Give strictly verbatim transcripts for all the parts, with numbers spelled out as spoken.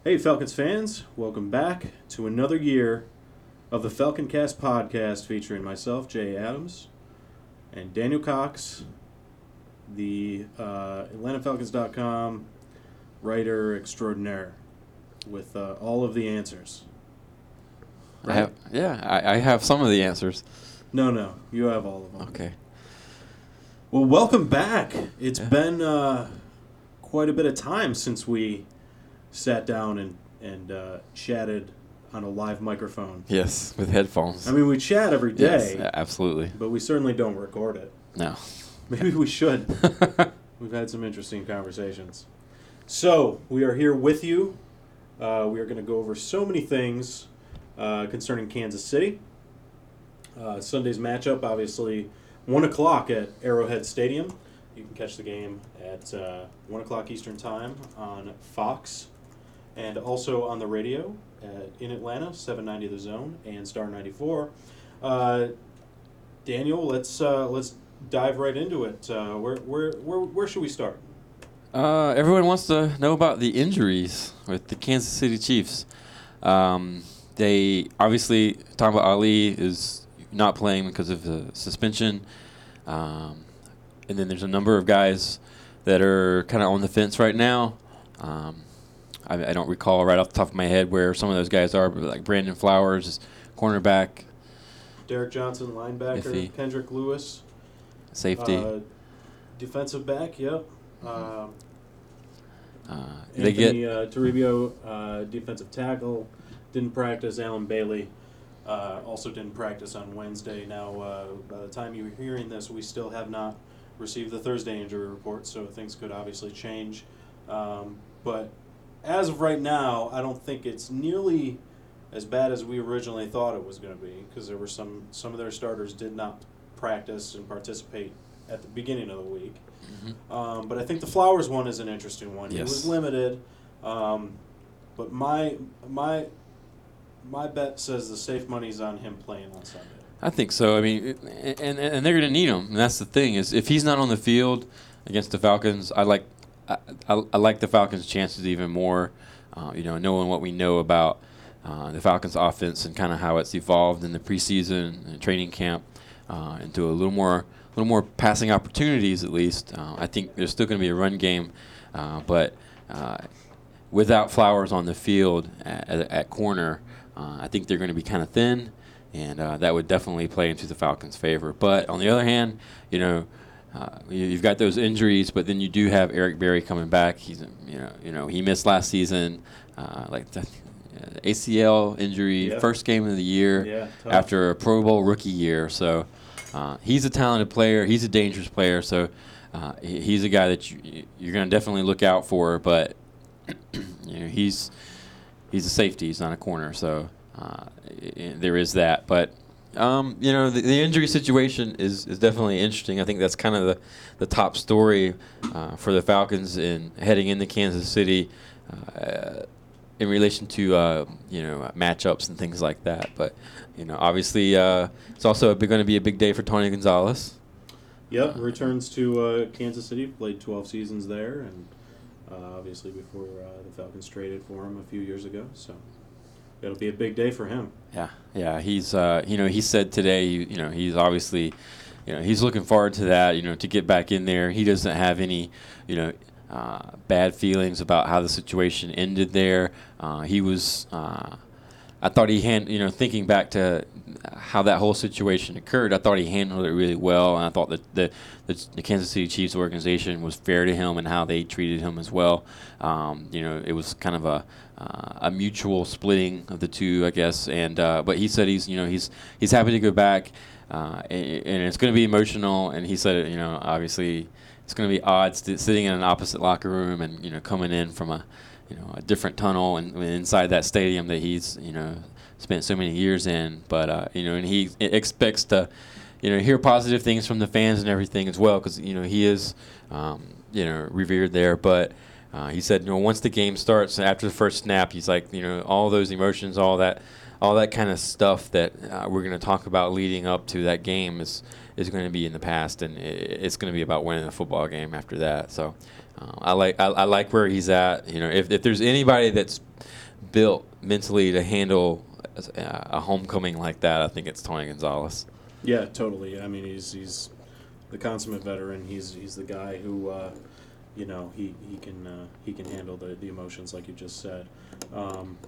Hey, Falcons fans, welcome back to another year of the Falcon Cast podcast featuring myself, Jay Adams, and Daniel Cox, the uh, Atlanta Falcons dot com writer extraordinaire, with uh, all of the answers. Right? I have, yeah, I, I have some of the answers. No, no, you have all of them. Okay. Well, welcome back. It's Yeah. been uh, quite a bit of time since we sat down and, and uh, chatted on a live microphone. Yes, with headphones. I mean, we chat every day. Yes, absolutely. But we certainly don't record it. No. Maybe we should. We've had some interesting conversations. So, we are here with you. Uh, we are going to go over so many things uh, concerning Kansas City. Uh, Sunday's matchup, obviously, one o'clock at Arrowhead Stadium. You can catch the game at uh, one o'clock Eastern Time on Fox and also on the radio at, in Atlanta, seven ninety The Zone and Star ninety-four. Uh, Daniel, let's uh, let's dive right into it. Uh, where where where where should we start? Uh, everyone wants to know about the injuries with the Kansas City Chiefs. Um, they obviously talking about Ali is not playing because of the suspension, um, and then there's a number of guys that are kind of on the fence right now. Um, I, I don't recall right off the top of my head where some of those guys are, but like Brandon Flowers, cornerback. Derek Johnson, linebacker. Iffy. Kendrick Lewis, Safety. Uh, defensive back, yep. Mm-hmm. Uh, uh, they Anthony get uh, Toribio, uh, defensive tackle, didn't practice. Alan Bailey uh, also didn't practice on Wednesday. Now, uh, by the time you're hearing this, we still have not received the Thursday injury report, so things could obviously change. Um, but as of right now, I don't think it's nearly as bad as we originally thought it was going to be, because there were some some of their starters did not practice and participate at the beginning of the week. mm-hmm. Um, but I think the Flowers one is an interesting one. Yes. It was limited, um, but my my my bet says the safe money's on him playing on Sunday. I think so. I mean, and and, and they're going to need him. And that's the thing is, if he's not on the field against the Falcons, I like I, I, I like the Falcons' chances even more. Uh, you know, knowing what we know about uh, the Falcons' offense and kind of how it's evolved in the preseason and training camp uh, into a little more, little more passing opportunities at least. Uh, I think there's still going to be a run game, uh, but uh, without Flowers on the field at, at, at corner, uh, I think they're going to be kind of thin. And uh, that would definitely play into the Falcons' favor. But on the other hand, you know, uh, you, you've got those injuries, but then you do have Eric Berry coming back. He's, you know, you know, he missed last season, uh, like the A C L injury, Yeah. first game of the year Yeah, tough. after a Pro Bowl rookie year. So uh, he's a talented player. He's a dangerous player. So uh, he, he's a guy that you, you're going to definitely look out for. But you know, he's he's a safety. He's not a corner. So. Uh, there is that, but um, you know the, the injury situation is, is definitely interesting. I think that's kind of the, the top story uh, for the Falcons in heading into Kansas City uh, in relation to uh, you know matchups and things like that. But you know obviously uh, it's also going to be a big day for Tony Gonzalez. Yep, returns to uh, Kansas City, played twelve seasons there, and uh, obviously before uh, the Falcons traded for him a few years ago. So. It'll be a big day for him. Yeah, yeah. He's, uh, you know, he said today, you know, he's obviously, you know, he's looking forward to that, you know, to get back in there. He doesn't have any, you know, uh, bad feelings about how the situation ended there. Uh, he was, uh, I thought he had, you know, thinking back to how that whole situation occurred, I thought he handled it really well, and I thought that the, the, the Kansas City Chiefs organization was fair to him and how they treated him as well. Um, you know, it was kind of a uh, a mutual splitting of the two, I guess. And uh, but he said he's, you know, he's he's happy to go back, uh, and, and it's going to be emotional. And he said, you know, obviously it's going to be odd st- sitting in an opposite locker room and you know coming in from a you know a different tunnel and, and inside that stadium that he's you know. spent so many years in, but uh, you know, and he expects to, you know, hear positive things from the fans and everything as well, because you know he is, um, you know, revered there. But uh, he said, you know, once the game starts after the first snap, he's like, you know, all those emotions, all that, all that kind of stuff that uh, we're going to talk about leading up to that game is is going to be in the past, and it, it's going to be about winning the football game after that. So uh, I like I, I like where he's at. You know, if if there's anybody that's built mentally to handle a, a homecoming like that, I think it's Tony Gonzalez. Yeah, totally. I mean, he's he's the consummate veteran. He's he's the guy who, uh, you know, he he can uh, he can handle the, the emotions like you just said. Um,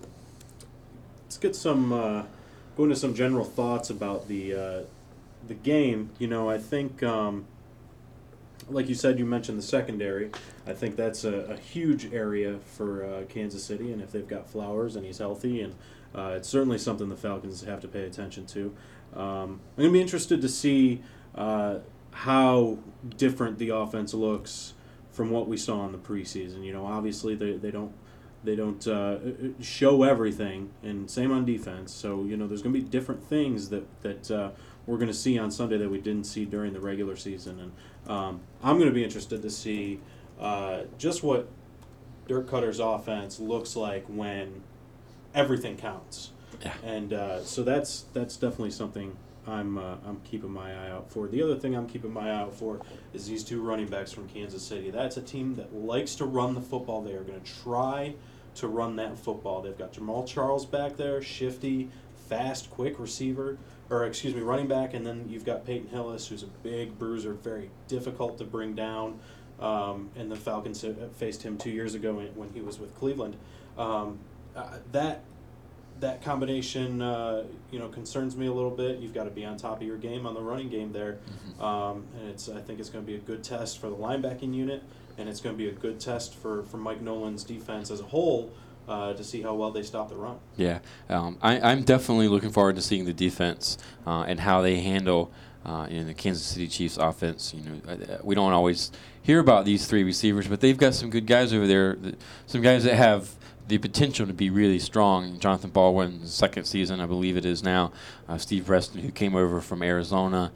let's get some uh, go into some general thoughts about the uh, the game. You know, I think, um, like you said, you mentioned the secondary. I think that's a, a huge area for uh, Kansas City, and if they've got Flowers and he's healthy, and uh, it's certainly something the Falcons have to pay attention to. Um, I'm going to be interested to see uh, how different the offense looks from what we saw in the preseason. You know, obviously they they don't they don't uh, show everything, and same on defense. So you know, there's going to be different things that that uh, we're going to see on Sunday that we didn't see during the regular season, and um, I'm going to be interested to see uh, just what Dirk Cutter's offense looks like when everything counts. Yeah. And uh, so that's that's definitely something I'm uh, I'm keeping my eye out for. The other thing I'm keeping my eye out for is these two running backs from Kansas City. That's a team that likes to run the football. They are going to try to run that football. They've got Jamal Charles back there, shifty, fast, quick receiver, or excuse me, running back, and then you've got Peyton Hillis, who's a big bruiser, very difficult to bring down. Um, and the Falcons faced him two years ago when he was with Cleveland. Um, uh, that. That combination, uh, you know, concerns me a little bit. You've got to be on top of your game on the running game there, Mm-hmm. um, and it's. I think it's going to be a good test for the linebacking unit, and it's going to be a good test for, for Mike Nolan's defense as a whole uh, to see how well they stop the run. Yeah, um, I, I'm definitely looking forward to seeing the defense uh, and how they handle uh, you know, the Kansas City Chiefs offense. You know, uh, we don't always hear about these three receivers, but they've got some good guys over there. Some guys that have the potential to be really strong. Jonathan Baldwin's second season, I believe it is now. Uh, Steve Preston, who came over from Arizona,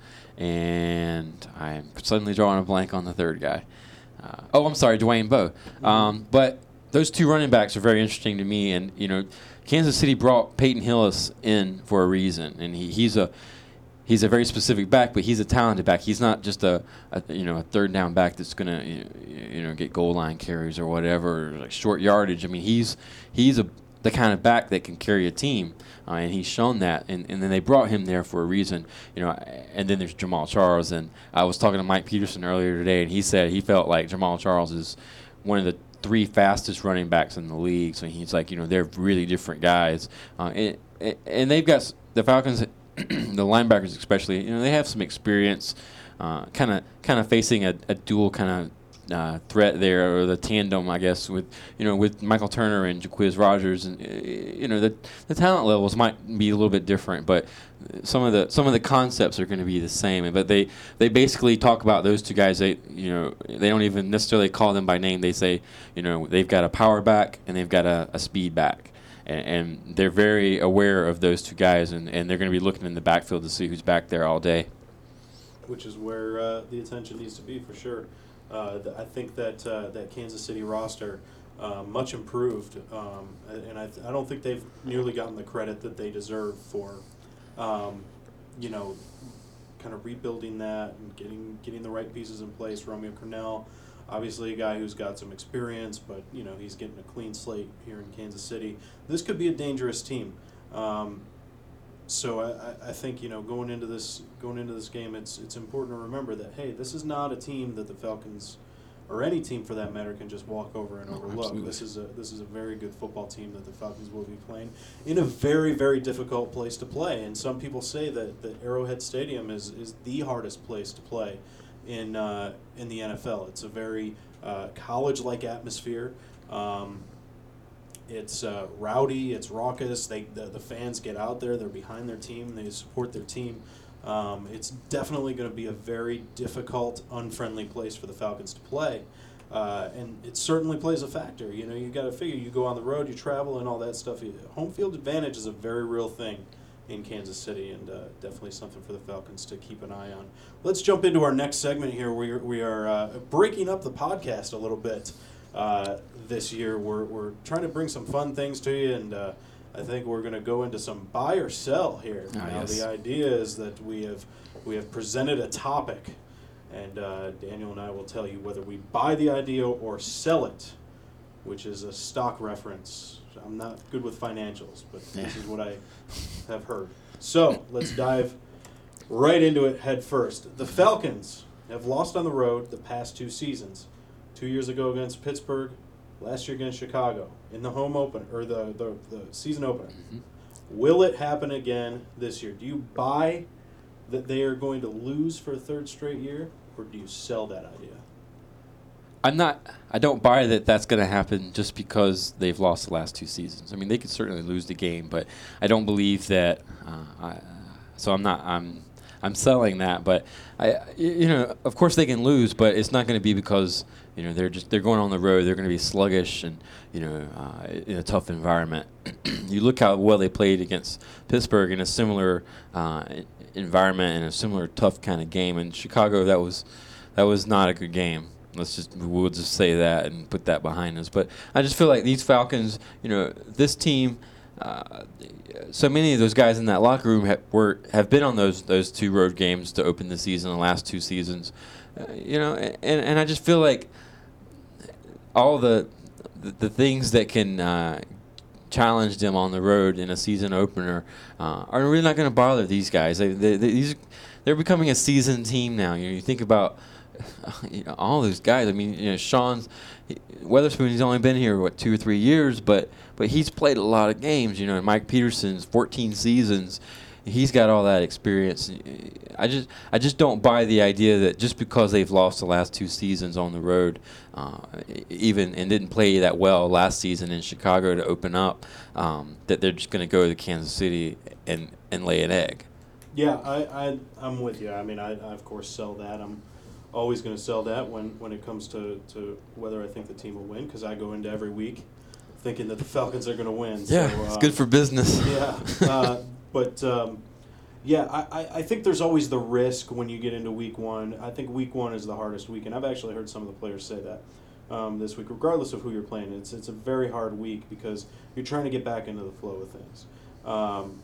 and I'm suddenly drawing a blank on the third guy. Uh, oh, I'm sorry, Dwayne Bowe. Mm-hmm. Um, but those two running backs are very interesting to me, and you know, Kansas City brought Peyton Hillis in for a reason, and he, he's a he's a very specific back, but he's a talented back. He's not just a, a you know a third down back that's gonna you know, you know get goal line carries or whatever, or like short yardage. I mean, he's he's a the kind of back that can carry a team, uh, and he's shown that. And, and then they brought him there for a reason, you know. And then there's Jamal Charles, and I was talking to Mike Peterson earlier today, and he said he felt like Jamal Charles is one of the three fastest running backs in the league. So he's like, you know, they're really different guys, uh, and and they've got the Falcons. The linebackers especially, you know, they have some experience kind of kind of facing a, a dual kind of uh, threat there, or the tandem, I guess, with, you know, with Michael Turner and Jaquiz Rogers. And, you know, the the talent levels might be a little bit different, but some of the some of the concepts are going to be the same. But they, they basically talk about those two guys. They, you know, they don't even necessarily call them by name. They say, you know, they've got a power back and they've got a, a speed back. And, and they're very aware of those two guys, and, and they're going to be looking in the backfield to see who's back there all day. Which is where uh, the attention needs to be, for sure. Uh, th- I think that uh, that Kansas City roster, uh, much improved, um, and I, th- I don't think they've nearly gotten the credit that they deserve for, um, you know, kind of rebuilding that and getting getting the right pieces in place. Romeo Cornell, obviously a guy who's got some experience, but, you know, he's getting a clean slate here in Kansas City. This could be a dangerous team. Um, so I, I think, you know, going into this going into this game, it's it's important to remember that, hey, this is not a team that the Falcons, or any team for that matter, can just walk over and Oh, overlook. absolutely. This is a this is a very good football team that the Falcons will be playing in a very, very difficult place to play. And some people say that, that Arrowhead Stadium is, is the hardest place to play in uh, in the N F L. It's a very uh, college-like atmosphere. Um, it's uh, rowdy. It's raucous. They the, the fans get out there. They're behind their team. They support their team. Um, it's definitely going to be a very difficult, unfriendly place for the Falcons to play. Uh, and it certainly plays a factor. You know, you got to figure, you go on the road, you travel, and all that stuff. Home field advantage is a very real thing in Kansas City, and uh, definitely something for the Falcons to keep an eye on. Let's jump into our next segment here. We are, we are uh, breaking up the podcast a little bit uh, this year. We're we're trying to bring some fun things to you, and uh, I think we're going to go into some buy or sell here. Oh, now, yes. the idea is that we have we have presented a topic, and uh, Daniel and I will tell you whether we buy the idea or sell it, which is a stock reference. I'm not good with financials, but this is what I have heard. So let's dive right into it head first. The Falcons have lost on the road the past two seasons. Two years ago against Pittsburgh, last year against Chicago in the home opener or the, the, the season opener. Mm-hmm. Will it happen again this year? Do you buy that they are going to lose for a third straight year, or do you sell that idea? I'm not. I don't buy that that's going to happen just because they've lost the last two seasons. I mean, they could certainly lose the game, but I don't believe that. Uh, I, so I'm not. I'm. I'm selling that, but I. You know, of course they can lose, but it's not going to be because you know they're just they're going on the road. They're going to be sluggish and you know uh, in a tough environment. You look how well they played against Pittsburgh in a similar uh, environment and a similar tough kind of game. In Chicago, that was that was not a good game. Let's just we'll just say that and put that behind us. But I just feel like these Falcons, you know, this team, uh, so many of those guys in that locker room have, were have been on those those two road games to open the season, the last two seasons, uh, you know, and and I just feel like all the the, the things that can uh, challenge them on the road in a season opener uh, are really not going to bother these guys. They, they, they, these they're becoming a seasoned team now. You know, you think about. You know, all those guys. I mean, you know, Sean he, Weatherspoon. He's only been here what two or three years, but but he's played a lot of games. You know, and Mike Peterson's fourteen seasons. He's got all that experience. I just I just don't buy the idea that just because they've lost the last two seasons on the road, uh, even and didn't play that well last season in Chicago to open up, um, that they're just going to go to Kansas City and and lay an egg. Yeah, I, I I'm with you. I mean, I, I of course sell that. I'm always going to sell that when, when it comes to, to whether I think the team will win, because I go into every week thinking that the Falcons are going to win. Yeah, so, uh, it's good for business. Yeah, uh, but um, yeah, I, I I think there's always the risk when you get into week one. I think week one is the hardest week, and I've actually heard some of the players say that um, this week, regardless of who you're playing. It's it's a very hard week because you're trying to get back into the flow of things. Um,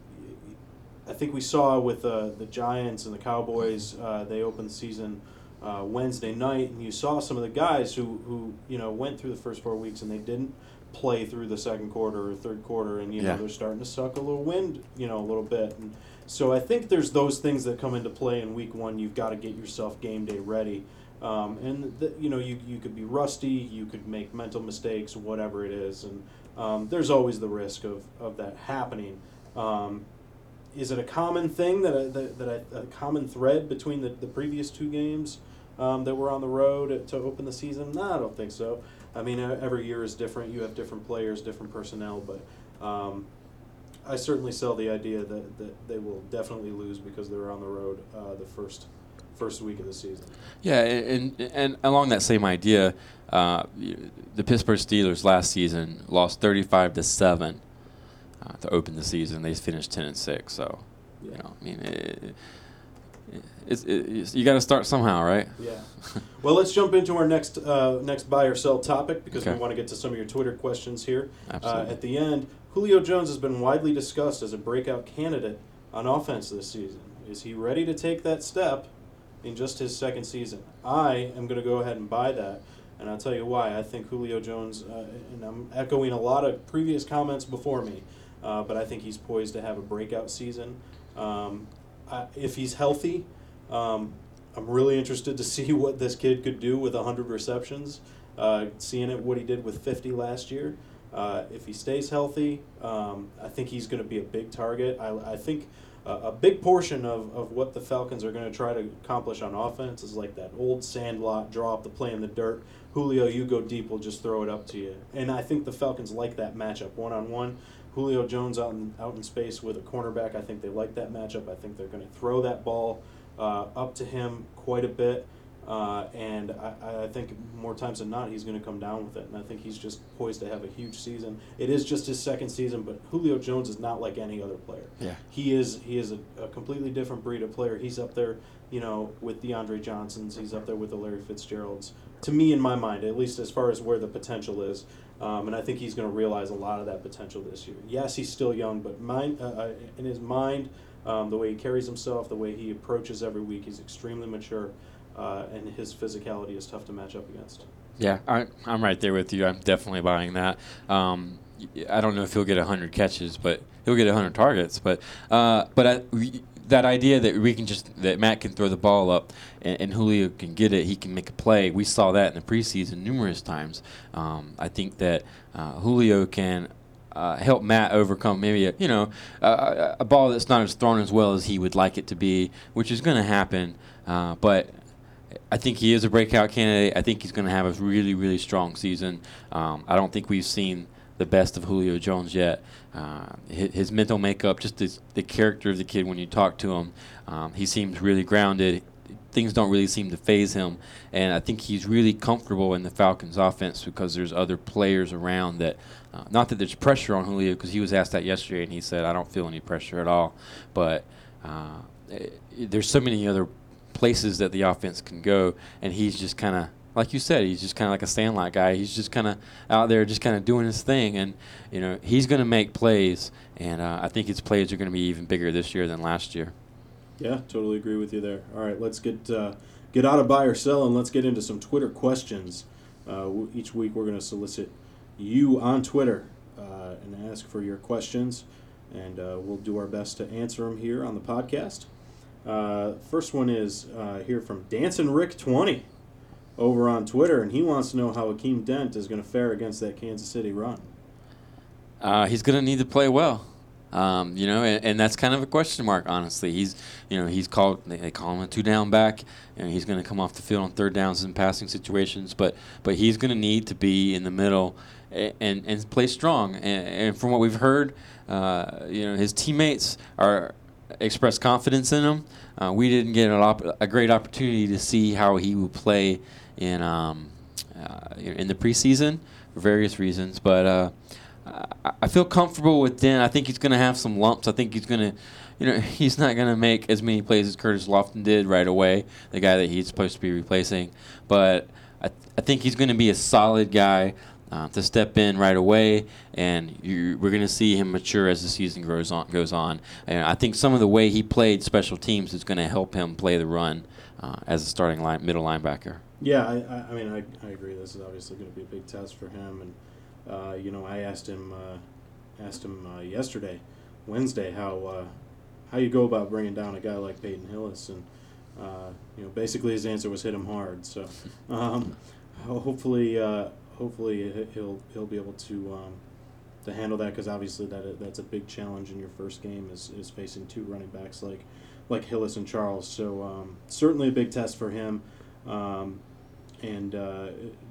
I think we saw with uh, the Giants and the Cowboys, uh, they opened the season Uh, Wednesday night, and you saw some of the guys who, who you know went through the first four weeks and they didn't play through the second quarter or third quarter, and you yeah. know they're starting to suck a little wind, you know, a little bit. And so I think there's those things that come into play in week one. You've got to get yourself game day ready, um, and the, you know you you could be rusty, you could make mental mistakes, whatever it is, and um, there's always the risk of of that happening. Um, Is it a common thing that a, that, that a, a common thread between the, the previous two games um, that were on the road to open the season? No, I don't think so. I mean, every year is different. You have different players, different personnel, but um, I certainly sell the idea that, that they will definitely lose because they're on the road uh, the first first week of the season. Yeah, and and, and along that same idea, uh, the Pittsburgh Steelers last season lost thirty-five to seven. Uh, to open the season, they finished ten and six. So, you know, I mean, it, it, it's, it, it's, you got to start somehow, right? Yeah. Well, let's jump into our next uh, next buy or sell topic because Okay. we want to get to some of your Twitter questions here. Absolutely. Uh, at the end, Julio Jones has been widely discussed as a breakout candidate on offense this season. Is he ready to take that step in just his second season? I am going to go ahead and buy that, and I'll tell you why. I think Julio Jones, uh, and I'm echoing a lot of previous comments before me, Uh, but I think he's poised to have a breakout season. Um, I, if he's healthy, um, I'm really interested to see what this kid could do with one hundred receptions, uh, seeing it what he did with fifty last year. Uh, if he stays healthy, um, I think he's going to be a big target. I, I think uh, a big portion of, of what the Falcons are going to try to accomplish on offense is like that old sandlot, draw up the play in the dirt. Julio, you go deep, we'll just throw it up to you. And I think the Falcons like that matchup one-on-one. Julio Jones out in, out in space with a cornerback, I think they like that matchup. I think they're going to throw that ball uh, up to him quite a bit. Uh, and I, I think more times than not, he's going to come down with it. And I think he's just poised to have a huge season. It is just his second season, but Julio Jones is not like any other player. Yeah. He is he is a, a completely different breed of player. He's up there, you know, with DeAndre Johnsons. He's up there with the Larry Fitzgeralds. To me, in my mind, at least as far as where the potential is. Um, and I think he's going to realize a lot of that potential this year. Yes, he's still young, but mind, uh, in his mind, um, the way he carries himself, the way he approaches every week, he's extremely mature. Uh, and his physicality is tough to match up against. Yeah, I, I'm right there with you. I'm definitely buying that. Um, I don't know if he'll get one hundred catches, but he'll get one hundred targets. But uh, but I, we, that idea that we can just that Matt can throw the ball up and, and Julio can get it, he can make a play. We saw that in the preseason numerous times. Um, I think that uh, Julio can. Uh, help Matt overcome maybe a, you know a, a ball that's not as thrown as well as he would like it to be, which is going to happen. Uh, but I think he is a breakout candidate. I think he's going to have a really, really strong season. Um, I don't think we've seen the best of Julio Jones yet. Uh, his, his mental makeup, just his, the character of the kid when you talk to him, um, he seems really grounded. Things don't really seem to faze him, and I think he's really comfortable in the Falcons' offense because there's other players around that. Uh, not that there's pressure on Julio, because he was asked that yesterday, and he said, "I don't feel any pressure at all." But uh, it, there's so many other places that the offense can go, and he's just kind of, like you said, he's just kind of like a Sandlot guy. He's just kind of out there, just kind of doing his thing, and you know he's going to make plays, and uh, I think his plays are going to be even bigger this year than last year. Yeah, totally agree with you there. All right, let's get uh, get out of buy or sell, and let's get into some Twitter questions. Uh, each week we're going to solicit you on Twitter uh, and ask for your questions, and uh, we'll do our best to answer them here on the podcast. Uh, first one is uh, here from Dancin' Rick twenty over on Twitter, and he wants to know how Akeem Dent is going to fare against that Kansas City run. Uh, he's going to need to play well. Um, you know, and, and that's kind of a question mark, honestly. He's, you know, he's called, they, they call him a two-down back, and he's going to come off the field on third downs in passing situations, but but he's going to need to be in the middle and and, and play strong. And, and from what we've heard, uh, you know, his teammates are express confidence in him. Uh, we didn't get an op- a great opportunity to see how he would play in um, uh, in the preseason for various reasons, but. Uh, I feel comfortable with Dent. I think he's going to have some lumps. I think he's going to, you know, he's not going to make as many plays as Curtis Lofton did right away, the guy that he's supposed to be replacing. But I, th- I think he's going to be a solid guy uh, to step in right away, and you, we're going to see him mature as the season grows on. Goes on, and I think some of the way he played special teams is going to help him play the run uh, as a starting line, middle linebacker. Yeah, I, I, I mean, I, I agree. This is obviously going to be a big test for him, and. Uh, you know, I asked him uh, asked him uh, yesterday, Wednesday, how uh, how you go about bringing down a guy like Peyton Hillis, and uh, you know, basically his answer was hit him hard. So, um, hopefully, uh, hopefully he'll he'll be able to um, to handle that, because obviously that that's a big challenge in your first game is, is facing two running backs like like Hillis and Charles. So um, certainly a big test for him, um, and. Uh,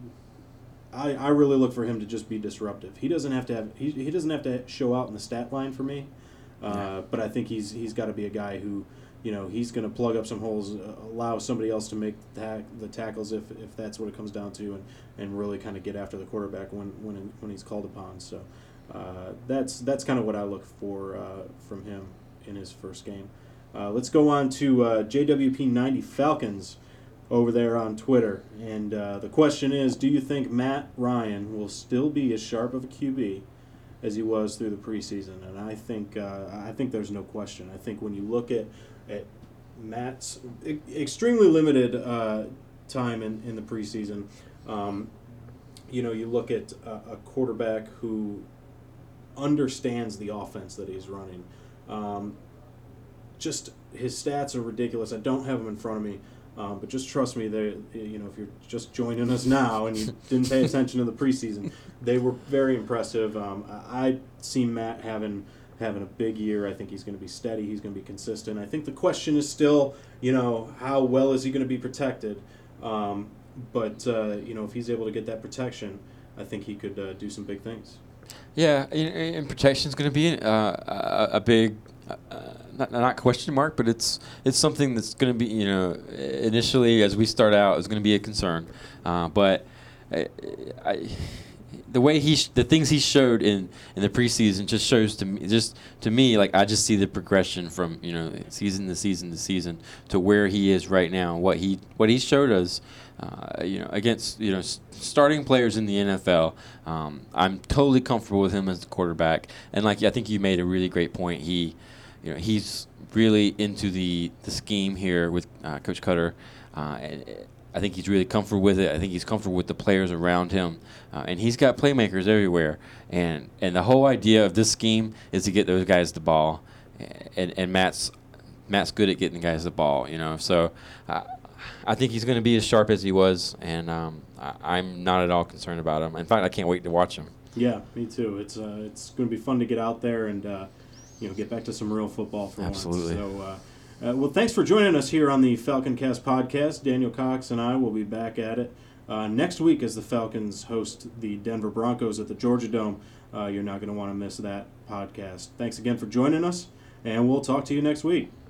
I, I really look for him to just be disruptive. He doesn't have to have he, he doesn't have to show out in the stat line for me, uh, yeah. But I think he's he's got to be a guy who, you know, he's going to plug up some holes, uh, allow somebody else to make the, tack, the tackles if, if that's what it comes down to, and, and really kind of get after the quarterback when when when he's called upon. So uh, that's that's kind of what I look for uh, from him in his first game. Uh, let's go on to uh, J W P ninety Falcons. Over there on Twitter, and uh, the question is, do you think Matt Ryan will still be as sharp of a Q B as he was through the preseason? And I think uh, I think there's no question. I think when you look at at Matt's e- extremely limited uh, time in, in the preseason, um, you know, you look at a, a quarterback who understands the offense that he's running. Um, just his stats are ridiculous. I don't have them in front of me. Um, but just trust me, they, you know, if you're just joining us now and you didn't pay attention to the preseason, they were very impressive. Um, I, I see Matt having having a big year. I think he's going to be steady. He's going to be consistent. I think the question is still, you know, how well is he going to be protected? Um, but uh, you know, if he's able to get that protection, I think he could uh, do some big things. Yeah, and, and protection is going to be uh, a, a big. Uh, not, not question mark, but it's it's something that's going to be, you know, initially as we start out, is going to be a concern. Uh, but I, I, the way he, sh- the things he showed in, in the preseason just shows to me, just to me, like I just see the progression from, you know, season to season to season to where he is right now. What he what he showed us, uh, you know, against you know s- starting players in the N F L. Um, I'm totally comfortable with him as the quarterback. And like I think you made a really great point. He, you know, he's really into the the scheme here with uh, Coach Cutter. Uh, and, I think he's really comfortable with it. I think he's comfortable with the players around him. Uh, and he's got playmakers everywhere. And and the whole idea of this scheme is to get those guys the ball. And and Matt's Matt's good at getting the guys the ball, you know. So uh, I think he's going to be as sharp as he was. And um, I, I'm not at all concerned about him. In fact, I can't wait to watch him. Yeah, me too. It's uh, it's going to be fun to get out there and uh, you know get back to some real football for Absolutely. once. So. Uh, Uh, well, thanks for joining us here on the Falcon Cast podcast. Daniel Cox and I will be back at it uh, next week as the Falcons host the Denver Broncos at the Georgia Dome. Uh, you're not going to want to miss that podcast. Thanks again for joining us, and we'll talk to you next week.